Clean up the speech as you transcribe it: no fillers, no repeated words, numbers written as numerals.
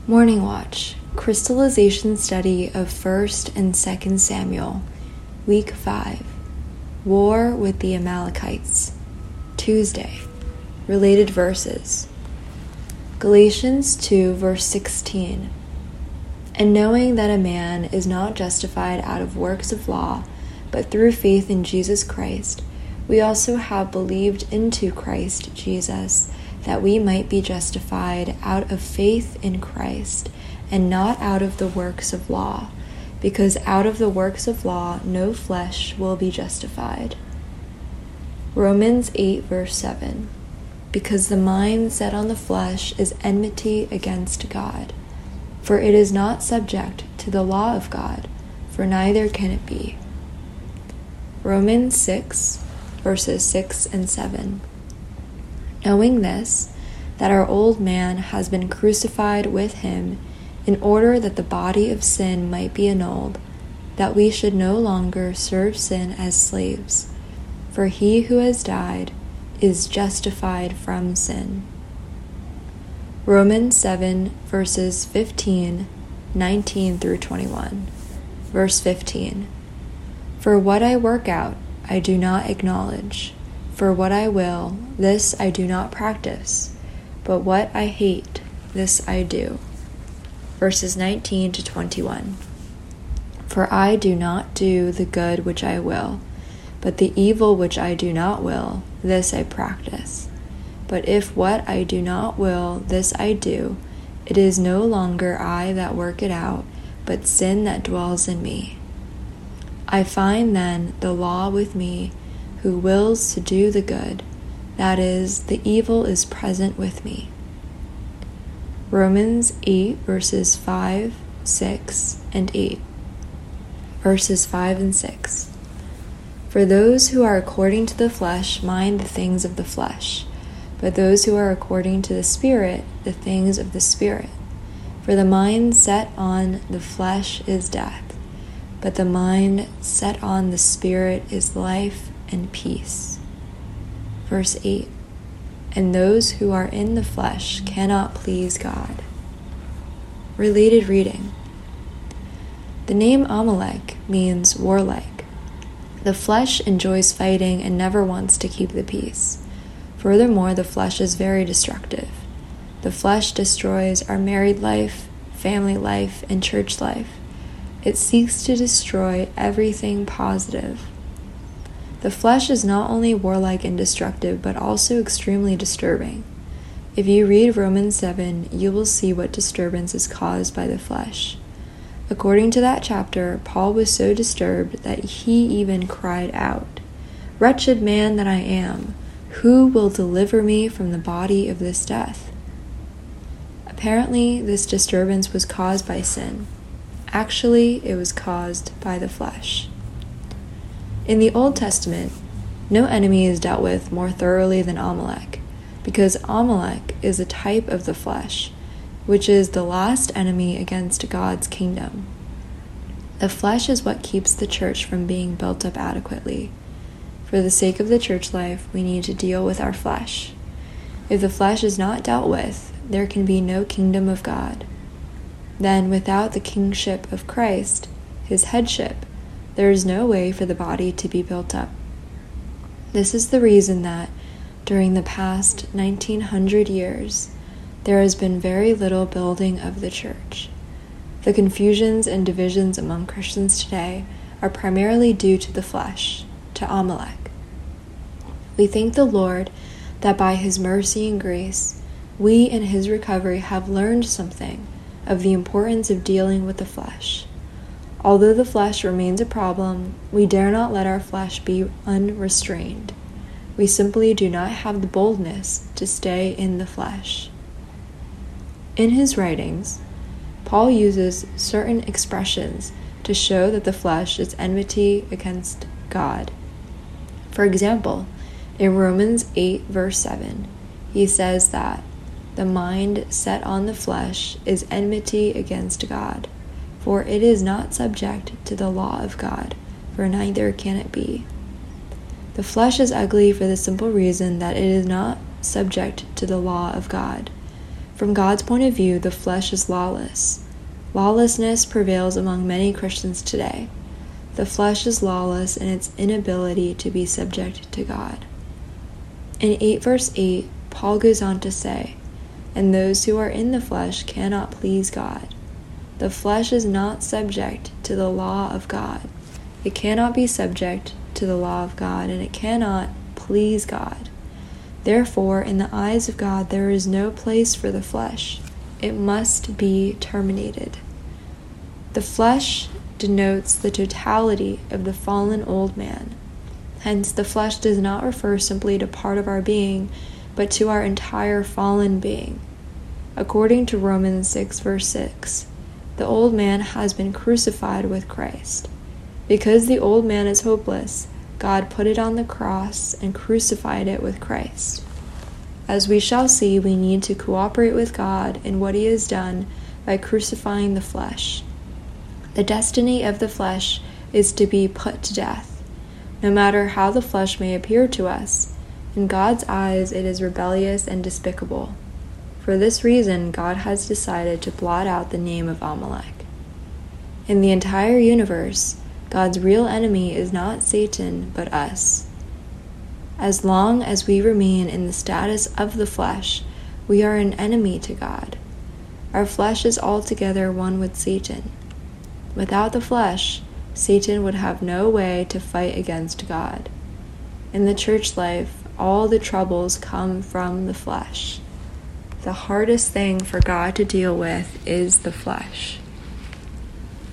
Morning Watch, Crystallization Study of 1st and 2nd Samuel, Week 5, War with the Amalekites, Tuesday, Related Verses, Galatians 2 verse 16, And knowing that a man is not justified out of works of law, but through faith in Jesus Christ, we also have believed into Christ Jesus, that we might be justified out of faith in Christ, and not out of the works of law, because out of the works of law no flesh will be justified. Romans 8 verse 7, Because the mind set on the flesh is enmity against God, for it is not subject to the law of God, for neither can it be. Romans 6 verses 6 and 7, Knowing this, that our old man has been crucified with him, in order that the body of sin might be annulled, that we should no longer serve sin as slaves. For he who has died is justified from sin. Romans 7 verses 15, 19 through 21. Verse 15. For what I work out, I do not acknowledge. For what I will, this I do not practice. But what I hate, this I do. Verses 19 to 21. For I do not do the good which I will, but the evil which I do not will, this I practice. But if what I do not will, this I do, it is no longer I that work it out, but sin that dwells in me. I find then the law with me, who wills to do the good, that is, the evil is present with me. Romans 8 verses 5, 6, and 8. Verses 5 and 6. For those who are according to the flesh mind the things of the flesh, but those who are according to the Spirit, the things of the Spirit. For the mind set on the flesh is death, but the mind set on the Spirit is life and peace. Verse 8. And those who are in the flesh cannot please God. Related reading. The name Amalek means warlike. The flesh enjoys fighting and never wants to keep the peace. Furthermore, the flesh is very destructive. The flesh destroys our married life, family life, and church life. It seeks to destroy everything positive. The flesh is not only warlike and destructive, but also extremely disturbing. If you read Romans 7, you will see what disturbance is caused by the flesh. According to that chapter, Paul was so disturbed that he even cried out, Wretched man that I am, who will deliver me from the body of this death? Apparently, this disturbance was caused by sin. Actually, it was caused by the flesh. In the Old Testament, no enemy is dealt with more thoroughly than Amalek, because Amalek is a type of the flesh, which is the last enemy against God's kingdom. The flesh is what keeps the church from being built up adequately. For the sake of the church life, we need to deal with our flesh. If the flesh is not dealt with, there can be no kingdom of God. Then, without the kingship of Christ, his headship, there is no way for the body to be built up. This is the reason that, during the past 1900 years, there has been very little building of the church. The confusions and divisions among Christians today are primarily due to the flesh, to Amalek. We thank the Lord that by his mercy and grace, we in his recovery have learned something of the importance of dealing with the flesh. Although the flesh remains a problem, we dare not let our flesh be unrestrained. We simply do not have the boldness to stay in the flesh. In his writings, Paul uses certain expressions to show that the flesh is enmity against God. For example, in Romans 8 verse 7, he says that the mind set on the flesh is enmity against God, for it is not subject to the law of God, for neither can it be. The flesh is ugly for the simple reason that it is not subject to the law of God. From God's point of view, the flesh is lawless. Lawlessness prevails among many Christians today. The flesh is lawless in its inability to be subject to God. In 8 verse 8, Paul goes on to say, "And those who are in the flesh cannot please God." The flesh is not subject to the law of God. It cannot be subject to the law of God, and it cannot please God. Therefore, in the eyes of God, there is no place for the flesh. It must be terminated. The flesh denotes the totality of the fallen old man. Hence, the flesh does not refer simply to part of our being, but to our entire fallen being. According to Romans 6, verse 6, the old man has been crucified with Christ. Because the old man is hopeless, God put it on the cross and crucified it with Christ. As we shall see, we need to cooperate with God in what he has done by crucifying the flesh. The destiny of the flesh is to be put to death. No matter how the flesh may appear to us, in God's eyes it is rebellious and despicable. For this reason, God has decided to blot out the name of Amalek. In the entire universe, God's real enemy is not Satan, but us. As long as we remain in the status of the flesh, we are an enemy to God. Our flesh is altogether one with Satan. Without the flesh, Satan would have no way to fight against God. In the church life, all the troubles come from the flesh. The hardest thing for God to deal with is the flesh.